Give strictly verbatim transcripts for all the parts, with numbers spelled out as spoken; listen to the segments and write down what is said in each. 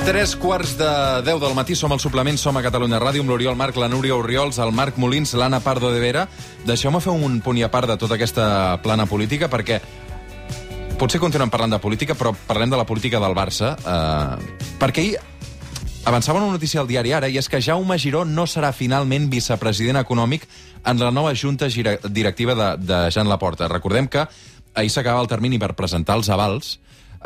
Tres quarts de deu del matí, som al suplement, som a Catalunya Ràdio, amb l'Oriol Marc, la Núria Orriols, el Marc Molins, l'Anna Pardo de Vera. Deixeu-me fer un punt i a part de tota aquesta plana política, perquè potser continuem parlant de política, però parlem de la política del Barça, eh, perquè ahir avançava una notícia al diari Ara, i és que Jaume Giró no serà finalment vicepresident econòmic en la nova junta directiva de, de Joan Laporta. Recordem que ahir s'acabava el termini per presentar els avals,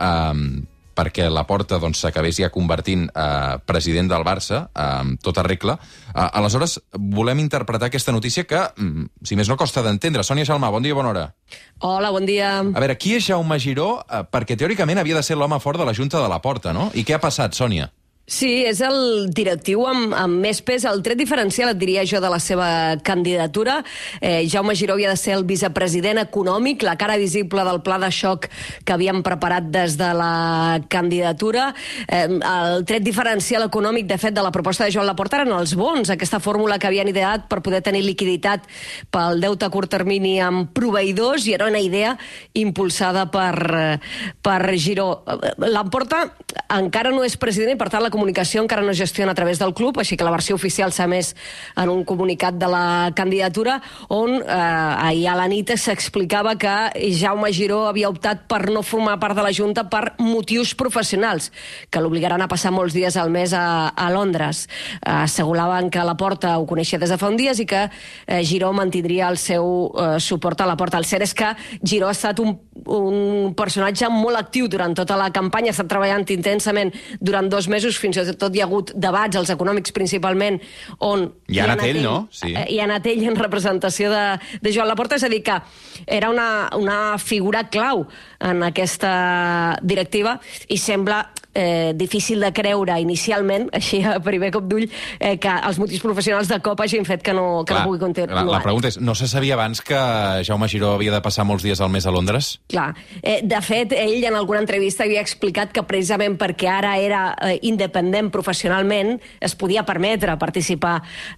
eh, perquè Laporta doncs, s'acabés ja convertint eh, president del Barça, eh, amb tota regla. Eh, aleshores, volem interpretar aquesta notícia que, mm, si més no, costa d'entendre. Sònia Xalmà, bon dia, bona hora. Hola, bon dia. A veure, qui és Jaume Giró? Eh, perquè teòricament havia de ser l'home fort de la Junta de Laporta, no? I què ha passat, Sònia? Sí, és el directiu amb, amb més pes, el tret diferencial, et diria jo, de la seva candidatura. Eh, Jaume Giró havia de ser el vicepresident econòmic, la cara visible del pla de xoc que havíem preparat des de la candidatura. Eh, el tret diferencial econòmic, de fet, de la proposta de Joan Laporta eren els bons, aquesta fórmula que havien ideat per poder tenir liquiditat pel deute a curt termini amb proveïdors, i era una idea impulsada per, per Giró. Laporta encara no és president i, per tant, la comunicació encara no es gestiona a través del club, així que la versió oficial s'ha emès en un comunicat de la candidatura on eh, ahir a la nit s'explicava que Jaume Giró havia optat per no formar part de la Junta per motius professionals, que l'obligaran a passar molts dies al mes a, a Londres. Eh, asseguraven que Laporta ho coneixia des de fa un dies i que eh, Giró mantindria el seu eh, suport a Laporta. El cert és que Giró ha estat un, un personatge molt actiu durant tota la campanya, ha estat treballant intensament durant dos mesos, fins i tot hi ha hagut debats, els econòmics principalment, on hi ha anat ell, no? Sí. Hi ha anat ell en representació de, de Joan Laporta, és a dir, que era una, una figura clau en aquesta directiva, i sembla eh, difícil de creure inicialment, així a primer cop d'ull, eh, que els motius professionals de cop hagin fet que no, que Clar, no pugui continuar. La, la pregunta és, no se sabia abans que Jaume Giró havia de passar molts dies al mes a Londres? Clar. Eh, de fet, ell en alguna entrevista havia explicat que precisament perquè ara era eh, independent professionalment es podia permetre participar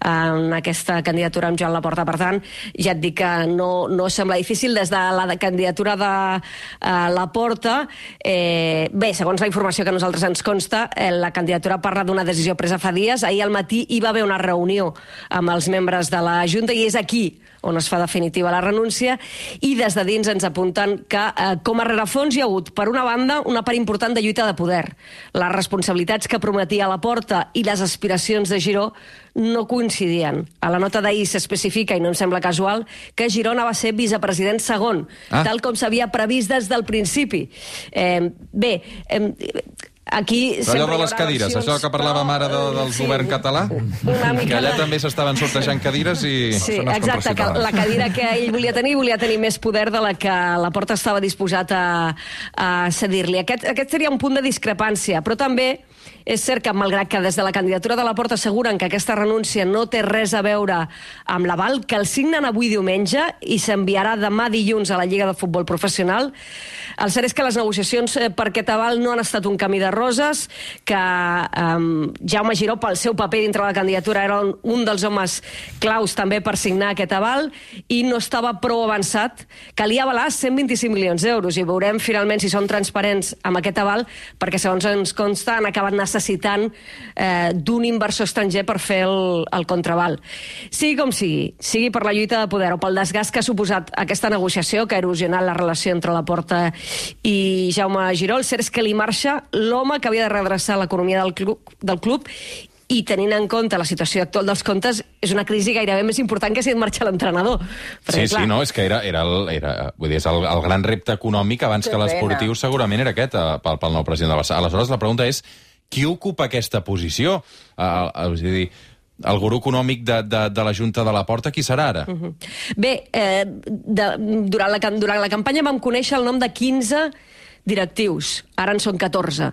en aquesta candidatura amb Joan Laporta. Per tant, ja et dic que no, no sembla difícil. Des de la de candidatura de eh, Laporta, eh, bé, segons la informació que nosaltres ens consta, eh, la candidatura parla d'una decisió presa fa dies. Ahir al matí hi va haver una reunió amb els membres de la Junta i és aquí on es fa definitiva la renúncia, i des de dins ens apunten que eh, com a rerefons hi ha hagut, per una banda, una part important de lluita de poder. Les responsabilitats que prometia Laporta i les aspiracions de Giró no coincidien. A la nota d'ahir s'especifica, i no em sembla casual, que Girona va ser vicepresident segon, ah. tal com s'havia previst des del principi. Eh, bé, eh, aquí però allò de les cadires, relacions... això que parlàvem ara de, del sí, govern català, que allà de... també s'estaven sortejant cadires i... Sí, no exacte, que la cadira que ell volia tenir, volia tenir més poder de la que Laporta estava disposat a, a cedir-li. Aquest, aquest seria un punt de discrepància, però també és cert que, malgrat que des de la candidatura de Laporta asseguren que aquesta renúncia no té res a veure amb l'aval, que el signen avui diumenge i s'enviarà demà dilluns a la Lliga de Futbol Professional, el cert és que les negociacions per aquest aval no han estat un camí de roses, que um, Jaume Giró, pel seu paper dintre de la candidatura, era un, un dels homes claus també per signar aquest aval, i no estava prou avançat. Calia avalar cent vint-i-cinc milions d'euros, i veurem finalment si són transparents amb aquest aval, perquè segons ens consta han acabat necessitant eh, d'un inversor estranger per fer el, el contraval. Sigui com sigui, sigui per la lluita de poder o pel desgast que ha suposat aquesta negociació, que ha erosionat la relació entre Laporta i Jaume Giró, el cert és que li marxa l'home que havia de redreçar l'economia del club, del club, i tenint en compte la situació actual dels comptes, és una crisi gairebé més important que si et marxa l'entrenador. Sí, clar... sí, no, és que era, era, el, era vull dir, és el, el gran repte econòmic abans que, que l'esportiu segurament era aquest eh, pel, pel nou president del Barça. Aleshores, la pregunta és, qui ocupa aquesta posició? Uh, uh, és a dir, el gurú econòmic de, de, de la Junta de Laporta, qui serà ara? Uh -huh. Bé, eh, de, durant, la, durant la campanya vam conèixer el nom de quinze directius, ara en són catorze.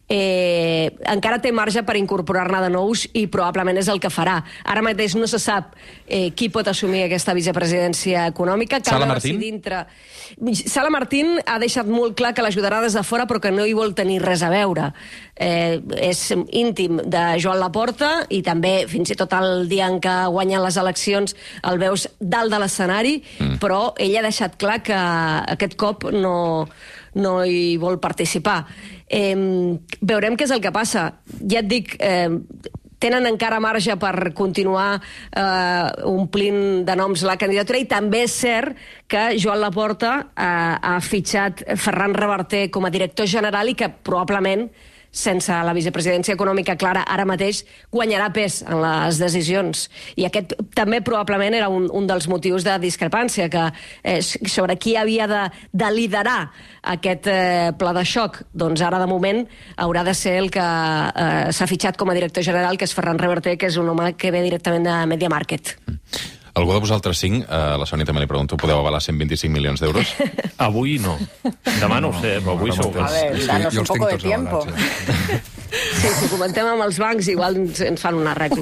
Eh, encara té marge per incorporar-ne de nous i probablement és el que farà. Ara mateix no se sap eh, qui pot assumir aquesta vicepresidència econòmica. Sala Martín? Dintre... Sala Martín ha deixat molt clar que l'ajudarà des de fora, però que no hi vol tenir res a veure. Eh, és íntim de Joan Laporta i també fins i tot el dia en què guanyen les eleccions el veus dalt de l'escenari, mm. però ell ha deixat clar que aquest cop no... no hi vol participar. Eh, veurem què és el que passa. Ja et dic... Eh, tenen encara marge per continuar eh, omplint de noms la candidatura, i també és cert que Joan Laporta eh, ha fitxat Ferran Reverter com a director general i que probablement, sense la vicepresidència econòmica clara ara mateix, guanyarà pes en les decisions. I aquest també probablement era un, un dels motius de discrepància, que eh, sobre qui havia de, de liderar aquest eh, pla de xoc. Doncs ara, de moment, haurà de ser el que eh, s'ha fitxat com a director general, que és Ferran Reverter, que és un home que ve directament de Media Market. Algú de vosaltres cinc, a la Sònia també li pregunto, podeu avalar cent vint-i-cinc milions d'euros? Avui no. Demà no ho sé, però avui segur que... A ver, danos un poco de tiempo. Sí, si comentem amb els bancs, igual ens, ens fan un arreglo.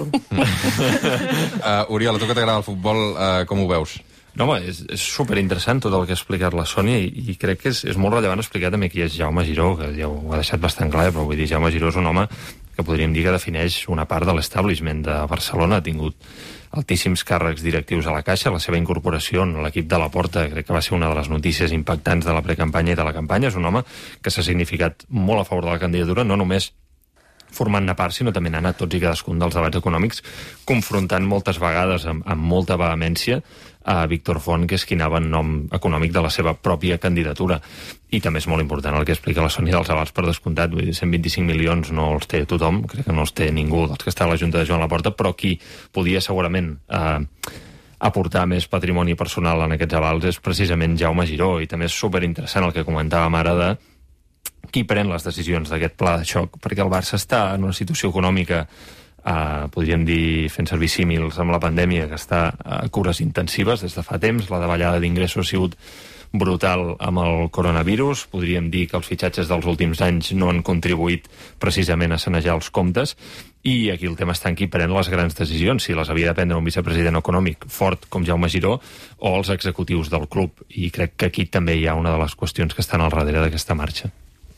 uh, Oriol, a tu que t'agrada el futbol, uh, com ho veus? No, home, és, és superinteressant tot el que ha explicat la Sònia, i, i crec que és, és molt rellevant explicar també qui és Jaume Giró, que ja ho ha deixat bastant clar, però vull dir, Jaume Giró és un home que podríem dir que defineix una part de l'establishment de Barcelona. Ha tingut altíssims càrrecs directius a la Caixa, la seva incorporació en l'equip de Laporta crec que va ser una de les notícies impactants de la precampanya i de la campanya. És un home que s'ha significat molt a favor de la candidatura, no només formant-ne part, sinó també han anat tots i cadascun dels debats econòmics, confrontant moltes vegades amb, amb molta vehemència a Víctor Font, que és qui anava en nom econòmic de la seva pròpia candidatura. I també és molt important el que explica la Sònia dels avals per descomptat. Vull dir, cent vint-i-cinc milions no els té tothom, crec que no els té ningú dels que està a la Junta de Joan Laporta, però qui podia segurament eh, aportar més patrimoni personal en aquests avals és precisament Jaume Giró. I també és superinteressant el que comentàvem ara de qui pren les decisions d'aquest pla de xoc, perquè el Barça està en una situació econòmica, eh, podríem dir, fent servir símils amb la pandèmia, que està a cures intensives des de fa temps. La davallada d'ingressos ha sigut brutal amb el coronavirus. Podríem dir que els fitxatges dels últims anys no han contribuït precisament a sanejar els comptes, i aquí el tema està en qui pren les grans decisions, si les havia de prendre un vicepresident econòmic fort com Jaume Giró o els executius del club. I crec que aquí també hi ha una de les qüestions que estan al darrere d'aquesta marxa.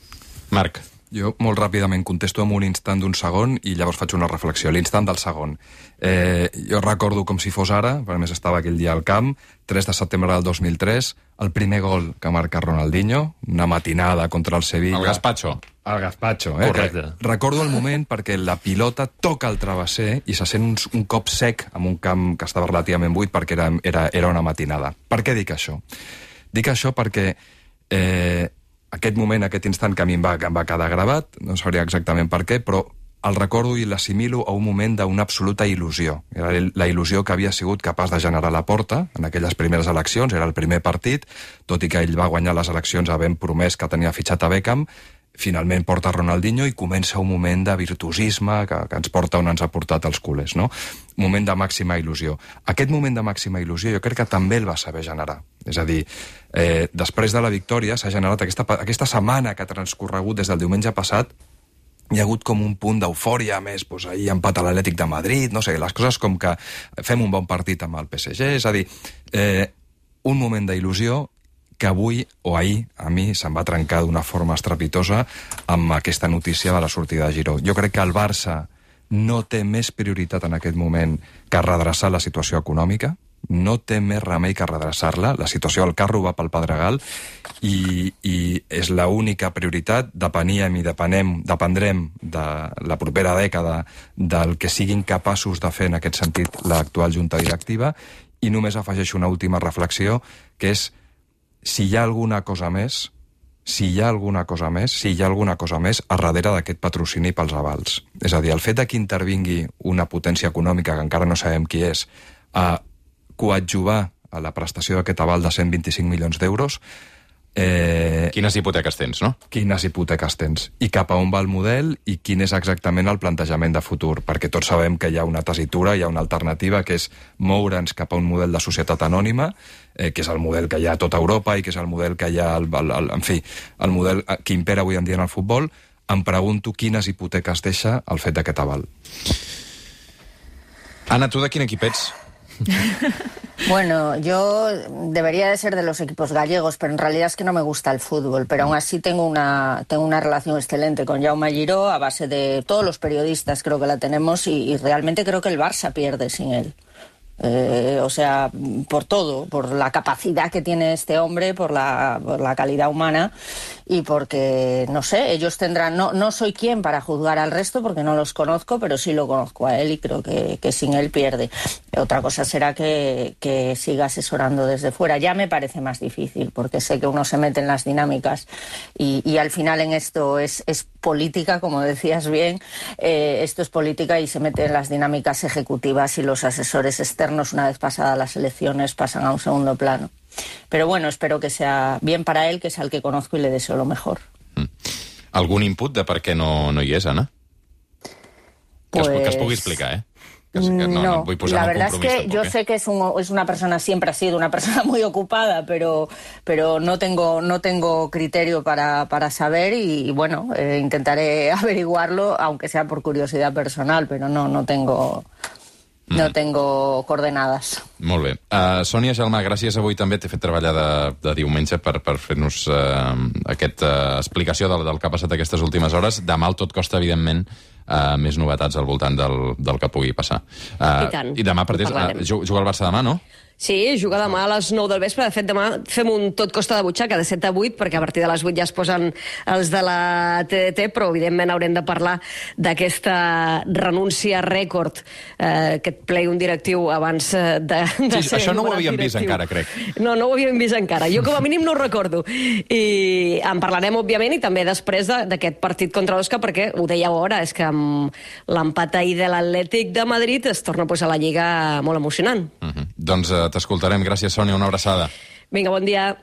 Marc. Jo molt ràpidament contesto amb un instant d'un segon i llavors faig una reflexió. L'instant del segon. Eh, jo recordo com si fos ara, a més estava aquell dia al camp, tres de setembre del dos mil tres, el primer gol que marca Ronaldinho, una matinada contra el Sevilla. El Gaspacho. El Gaspacho, eh? Correcte. Recordo el moment perquè la pilota toca el travesser i se sent un, un cop sec en un camp que estava relativament buit perquè era, era, era una matinada. Per què dic això? Dic això perquè... Eh, aquest moment, aquest instant que a mi em va, em va quedar gravat, no sabria exactament per què, però el recordo i l'assimilo a un moment d'una absoluta il·lusió. Era la il·lusió que havia sigut capaç de generar Laporta en aquelles primeres eleccions, era el primer partit, tot i que ell va guanyar les eleccions havent promès que tenia fitxat a Beckham, finalment porta Ronaldinho i comença un moment de virtuosisme que, que ens porta on ens ha portat els culers, no? Un moment de màxima il·lusió. Aquest moment de màxima il·lusió jo crec que també el va saber generar. És a dir, eh, després de la victòria s'ha generat aquesta, aquesta setmana que ha transcorregut des del diumenge passat, hi ha hagut com un punt d'eufòria més, doncs ahir empat a l'Atlètic de Madrid, no sé, les coses com que fem un bon partit amb el P S G, és a dir, eh, un moment d'il·lusió que avui o ahir a mi se'm va trencar d'una forma estrepitosa amb aquesta notícia de la sortida de Giró. Jo crec que el Barça no té més prioritat en aquest moment que redreçar la situació econòmica, no té més remei que redreçar-la, la situació del carro va pel Pedregal i, i és l'única prioritat, depeníem i depenem, dependrem de la propera dècada del que siguin capaços de fer en aquest sentit l'actual junta directiva. I només afegeixo una última reflexió, que és si hi ha alguna cosa més, si hi ha alguna cosa més, si hi ha alguna cosa més a darrere d'aquest patrocini pels avals. És a dir, el fet de que intervingui una potència econòmica, que encara no sabem qui és, a coadjuvar a la prestació d'aquest aval de cent vint-i-cinc milions d'euros... Eh, quines hipoteques tens, no? Quines hipoteques tens. I cap a on va el model i quin és exactament el plantejament de futur. Perquè tots sabem que hi ha una tessitura, hi ha una alternativa, que és moure'ns cap a un model de societat anònima, eh, que és el model que hi ha a tota Europa i que és el model que hi ha, el, el, el, en fi, el model que impera avui en dia en el futbol. Em pregunto quines hipoteques deixa el fet d'aquest aval. Anna, tu de quin equip ets? Bueno, yo debería de ser de los equipos gallegos, pero en realidad es que no me gusta el fútbol, pero aún así tengo una, tengo una relación excelente con Jaume Giró, a base de todos los periodistas creo que la tenemos, y, y realmente creo que el Barça pierde sin él. Eh, o sea, por todo, por la capacidad que tiene este hombre, por la, por la calidad humana y porque, no sé, ellos tendrán... No, no soy quien para juzgar al resto porque no los conozco, pero sí lo conozco a él y creo que, que sin él pierde. Otra cosa será que, que siga asesorando desde fuera. Ya me parece más difícil porque sé que uno se mete en las dinámicas y, y al final en esto es, es política, como decías bien, eh, esto es política y se mete en las dinámicas ejecutivas y los asesores externos, una vez pasadas las elecciones, pasan a un segundo plano. Pero bueno, espero que sea bien para él, que es al que conozco y le deseo lo mejor. Mm. Algun input de per què no, no hi és, Anna? Que, Pues... es, que es pugui explicar, eh? Que, que no, no, no vull posar la un verdad es compromís que tampoc, yo eh? sé que es, un, es una persona, siempre ha sido una persona muy ocupada, pero, pero no tengo, no tengo criterio para, para saber y, y bueno, eh, intentaré averiguarlo, aunque sea por curiosidad personal, pero no, no tengo... No tengo coordenadas. Molt bé. Uh, Sònia Gelmà, gràcies avui també. T'he fet treballar de, de diumenge per, per fer-nos uh, aquesta uh, explicació del, del que ha passat aquestes últimes hores. Demà al Tot Costa, evidentment, uh, més novetats al voltant del, del que pugui passar. Uh, I tant. I demà, per temps, uh, juga el Barça demà, no? Sí, juga demà a les nou del vespre. De fet, demà fem un Tot Costa de butxaca de set a vuit, perquè a partir de les vuit ja es posen els de la T D T, però evidentment haurem de parlar d'aquesta renúncia rècord, eh, aquest play un directiu abans de, de sí, ser això no ho nomenat havíem vist directiu. encara, crec. No, no ho havíem vist encara. Jo com a mínim no ho recordo. I en parlarem, òbviament, i també després d'aquest partit contra l'Osca, perquè ho dèieu ara, és que amb l'empat ahir de l'Atlètic de Madrid es torna a posar la Lliga molt emocionant. Uh -huh. Doncs uh, t'escoltarem. Gràcies, Sònia. Una abraçada. Vinga, bon dia.